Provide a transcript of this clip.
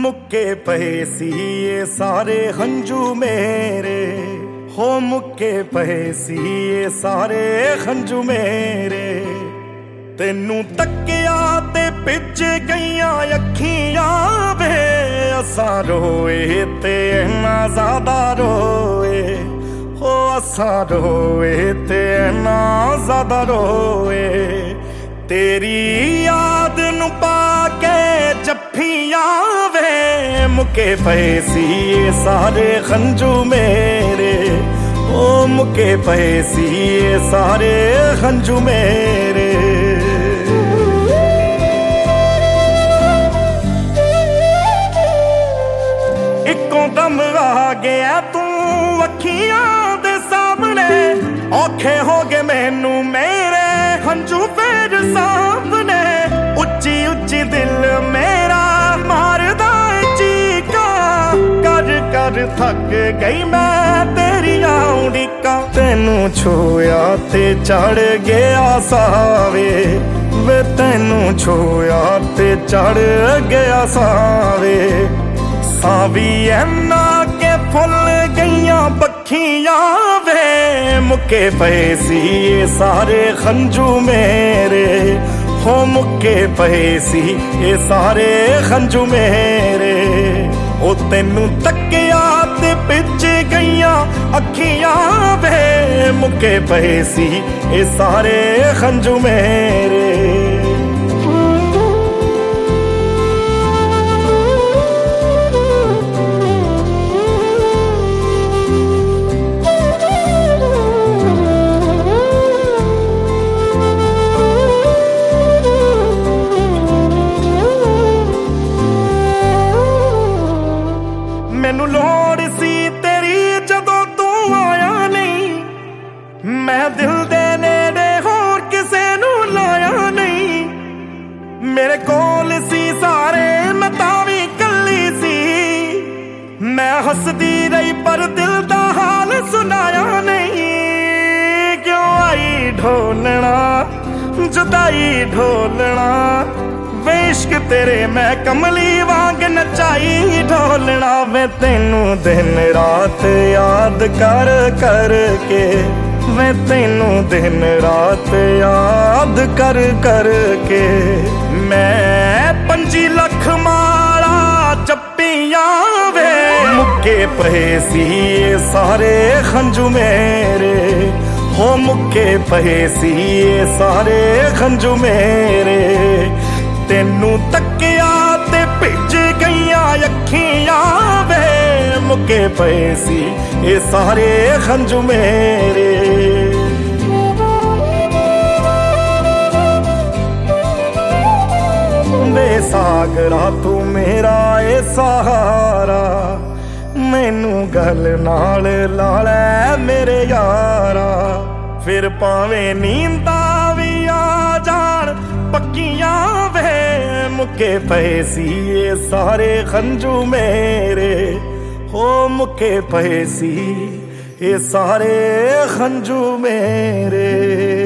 मुक्के पए सी ये सारे हंजू मेरे, हो मुक्के पए सी ये सारे हंजू मेरे। तेनू तकिया ते पिच गईयां अखियां वे, असा रोए ते इन्ना ज्यादा रोए, हो असा रोए ते इन्ना ज्यादा रोए। तेरी याद नू पाके जफ्फियां वे, मुक्के पए सी ये सारे खंजू मेरे, ओ मुक्के पए सी ये सारे खंजू मेरे। इकों दम आ गया तू अखियां दे सामने, औखे हो गए मैनू मेरे हंजू फेर सामने। उच्ची उच्ची दिल मेरा मारदा चीका, कर कर थक गई मैं तेरी उड़ीका। तेनू छोया ते चढ़ गया सावे वे, तेनू छोया ते चढ़ गया सावे। सावी ऐना के फुल गईयां पखियां वे, मुक्के पए सी ये सारे खंजू मेरे, हो मुक्के पए सी ये सारे खंजू मेरे। ओ तेनू तकिया ते पिच गईयां अखियां वे, मुक्के पए सी ये सारे खंजू मेरे। मैनू लोड़ सी तेरी जदों तू आया नहीं, मैं दिल दे नेड़े होर किसे नू लाया नहीं। मेरे कोल सी सारे मैं तावी कल्ली सी, मैं हसदी रही पर दिल दा हाल सुनाया नहीं। क्यों आई ढोलना जुदाई ढोलना, वे इश्क तेरे मैं कमली वांग नचाई ढोलना। वे तेनू दिन रात याद कर कर के, वे तेनू दिन रात याद कर कर के। मैं 5 लख माला जप्पियां वे, मुक्के पए सी ये सारे खंजू मेरे, हो मुक्के पए सी ये सारे खंजू मेरे। तेनू तकिया ते पिच गईयां अखियां वे, मुक्के पए सी ये सारे खंजू मेरे। बेसागरा तू मेरा ए सहारा, मैनू गल नाल ला लै मेरे यारा। फिर भावें नींदा भी आ जान पक्कियां वे, मुक्के पए सी ये सारे खंजू मेरे, हो मुक्के पए सी ये सारे खंजू मेरे।